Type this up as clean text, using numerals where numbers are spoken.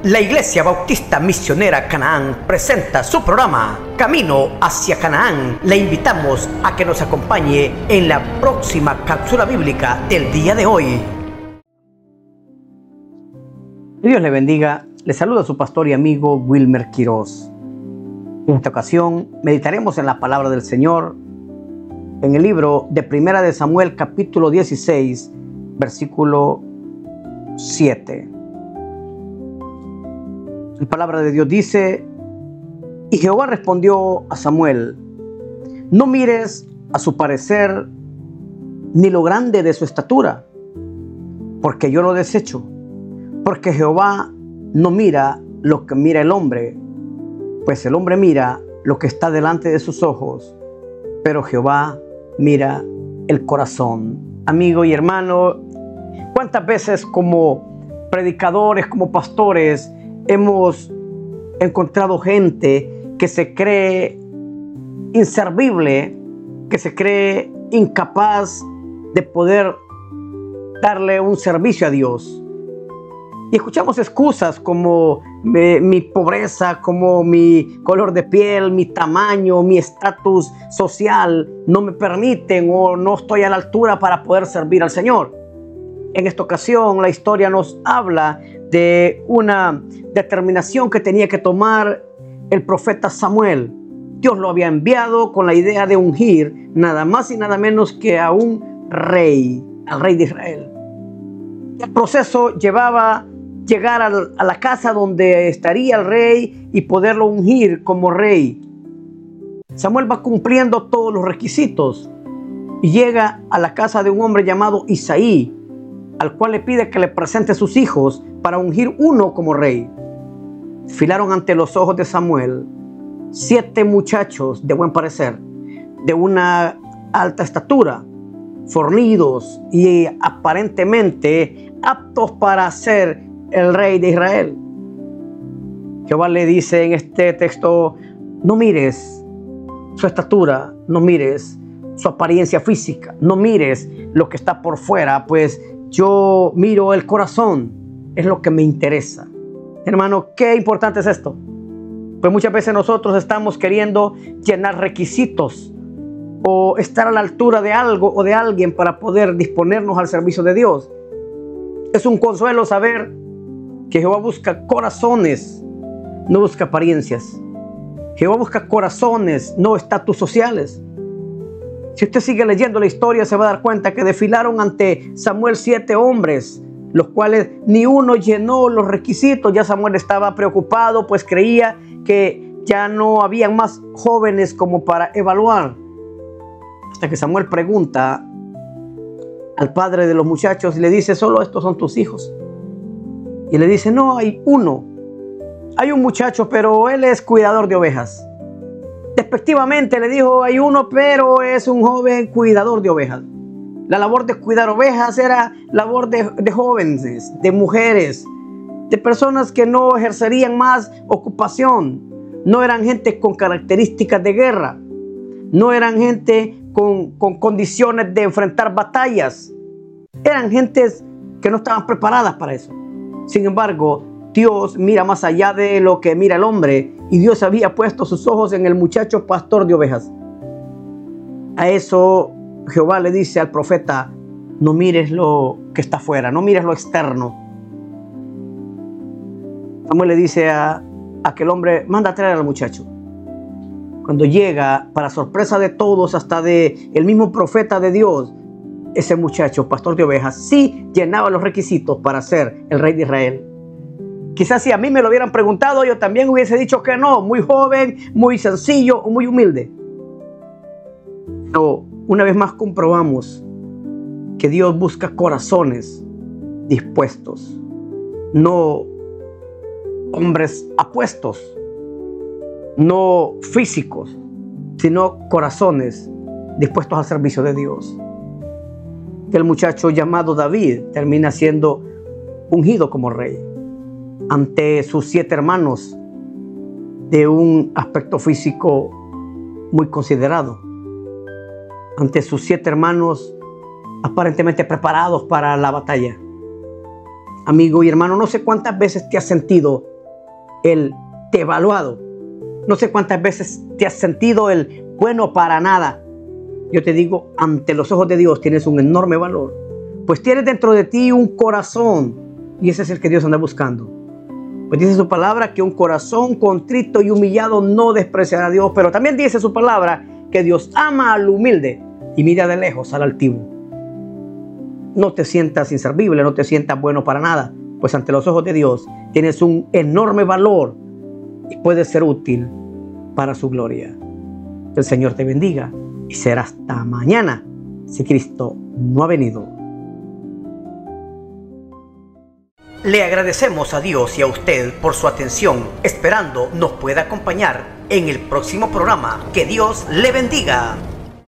La Iglesia Bautista Misionera Canaán presenta su programa Camino hacia Canaán. Le invitamos a que nos acompañe en la próxima cápsula bíblica del día de hoy. Dios le bendiga. Le saluda su pastor y amigo Wilmer Quiroz. En esta ocasión meditaremos en la palabra del Señor en el libro de Primera de Samuel, capítulo 16, versículo 7. La palabra de Dios dice: y Jehová respondió a Samuel: no mires a su parecer ni lo grande de su estatura, porque yo lo desecho. Porque Jehová no mira lo que mira el hombre, pues el hombre mira lo que está delante de sus ojos, pero Jehová mira el corazón. Amigo y hermano, ¿cuántas veces como predicadores, como pastores, hemos encontrado gente que se cree inservible, que se cree incapaz de poder darle un servicio a Dios? Y escuchamos excusas como mi pobreza, como mi color de piel, mi tamaño, mi estatus social no me permiten, o no estoy a la altura para poder servir al Señor. En esta ocasión la historia nos habla de una determinación que tenía que tomar el profeta Samuel. Dios lo había enviado con la idea de ungir nada más y nada menos que a un rey, al rey de Israel. El proceso llevaba llegar a la casa donde estaría el rey y poderlo ungir como rey. Samuel va cumpliendo todos los requisitos y llega a la casa de un hombre llamado Isaí, al cual le pide que le presente sus hijos para ungir uno como rey. Filaron ante los ojos de Samuel 7 muchachos de buen parecer, de una alta estatura, fornidos y aparentemente aptos para ser el rey de Israel. Jehová le dice en este texto: no mires su estatura, no mires su apariencia física, no mires lo que está por fuera, pues yo miro el corazón, es lo que me interesa. Hermano, qué importante es esto. Pues muchas veces nosotros estamos queriendo llenar requisitos o estar a la altura de algo o de alguien para poder disponernos al servicio de Dios. Es un consuelo saber que Jehová busca corazones, no busca apariencias. Jehová busca corazones, no estatus sociales. Si usted sigue leyendo la historia, se va a dar cuenta que desfilaron ante Samuel 7 hombres, los cuales ni uno llenó los requisitos. Ya Samuel estaba preocupado, pues creía que ya no habían más jóvenes como para evaluar. Hasta que Samuel pregunta al padre de los muchachos y le dice: solo estos son tus hijos. Y le dice: no, hay uno. Hay un muchacho, pero él es cuidador de ovejas. Despectivamente le dijo: hay uno, pero es un joven cuidador de ovejas. La labor de cuidar ovejas era labor de jóvenes, de mujeres, de personas que no ejercerían más ocupación. No eran gente con características de guerra. No eran gente con condiciones de enfrentar batallas. Eran gentes que no estaban preparadas para eso. Sin embargo, Dios mira más allá de lo que mira el hombre, y Dios había puesto sus ojos en el muchacho pastor de ovejas. A eso Jehová le dice al profeta: no mires lo que está afuera, no mires lo externo. Samuel le dice a aquel hombre: manda a traer al muchacho. Cuando llega, para sorpresa de todos, hasta de el mismo profeta de Dios, ese muchacho pastor de ovejas sí llenaba los requisitos para ser el rey de Israel. Quizás si a mí me lo hubieran preguntado, yo también hubiese dicho que no. Muy joven, muy sencillo o muy humilde. Pero una vez más comprobamos que Dios busca corazones dispuestos, no hombres apuestos, no físicos, sino corazones dispuestos al servicio de Dios. El muchacho llamado David termina siendo ungido como rey ante sus 7 hermanos de un aspecto físico muy considerado, ante sus 7 hermanos aparentemente preparados para la batalla. Amigo y hermano, no sé cuántas veces te has sentido el devaluado. No sé cuántas veces te has sentido el bueno para nada. Yo te digo, ante los ojos de Dios tienes un enorme valor, pues tienes dentro de ti un corazón, y ese es el que Dios anda buscando. Pues dice su palabra que un corazón contrito y humillado no despreciará a Dios, pero también dice su palabra que Dios ama al humilde y mira de lejos al altivo. No te sientas inservible, no te sientas bueno para nada, pues ante los ojos de Dios tienes un enorme valor y puedes ser útil para su gloria. Que el Señor te bendiga y será hasta mañana si Cristo no ha venido. Le agradecemos a Dios y a usted por su atención, esperando nos pueda acompañar en el próximo programa. Que Dios le bendiga.